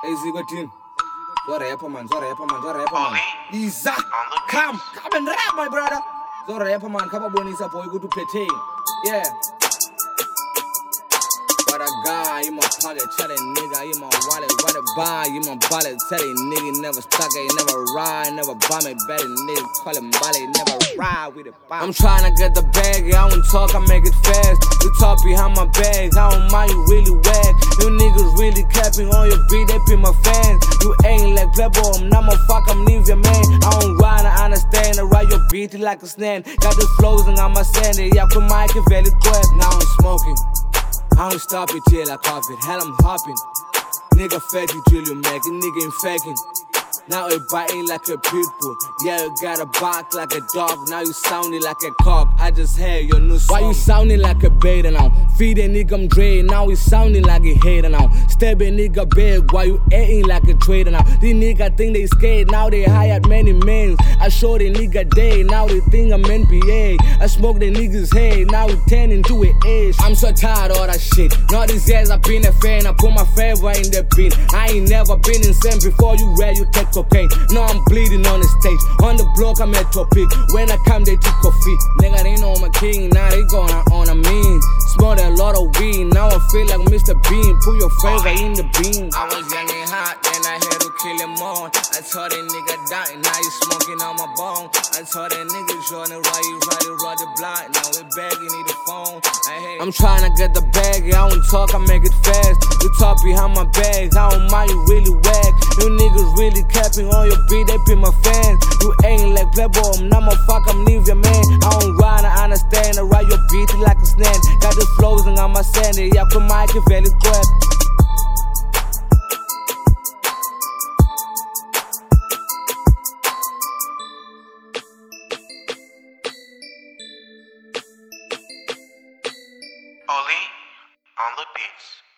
Hey, Zigotin. Zora yapper man. Isa, come and rap, my brother. Zora yapper man, come on, Isa, boy, go to play. Yeah. What a guy, in my pocket, tell that nigga, in my wallet, what a buy, in my wallet, tell that nigga, never stuck it, never ride, never bomb it, better nigga, call him Molly, never ride with it. I'm tryna get the bag, I don't talk, I make it fast. You talk behind my back, I don't mind you really whack. You niggas really capping on your beat, they be my fans. You ain't like Plebo, I'm not my fuck, I'm leave your man. I don't ride, I understand, I ride your beat like a snare. Got the flows and I'm a sandy, yeah, put my Machiavelli crap, now I'm smoking. I don't stop it till I cough it, hell I'm hopping. Nigga fatty till you make it, nigga ain't faking. Now it biting like a pitbull. Yeah, you gotta bark like a dog. Now you sounding like a cock. I just heard your new song. Why you sounding like a beta now? Feed a nigga I'm dread. Now he sounding like a hater now. Stab a nigga big while you acting like a trader now. These niggas think they scared. Now they hired many men. I show the nigga day. Now they think I'm NBA. I smoke the niggas head. Now we turn into an edge. I'm so tired of all that shit. All these years I've been a fan. I put my favor in the bin. I ain't never been insane. Before you read, you take cocaine. Now I'm bleeding on the stage. On the block, I'm at topic. When I come, they took coffee. Nigga, they know I'm a king. Now they going on a mean. Smoke a lot of weed. Now I feel like Mr. Bean. Put your favor in the bean. I was young and hot, then I had to kill him all. I told that nigga die, now you smoking on my bone. I told that nigga Jordan, why you ride the block? Now we begging, need a phone. I'm trying to get the bag, I don't talk, I make it fast. You talk behind my back, I don't mind you really whack. You niggas really capping on your beat, they be my fans. You ain't like Plebo, I'm not my fuck, I'm leave your man. I don't ride, I understand, I ride your beat like a snare. Got the flows and I'm a sandy, yeah, put my Machiavelli crap. Oli on the beats.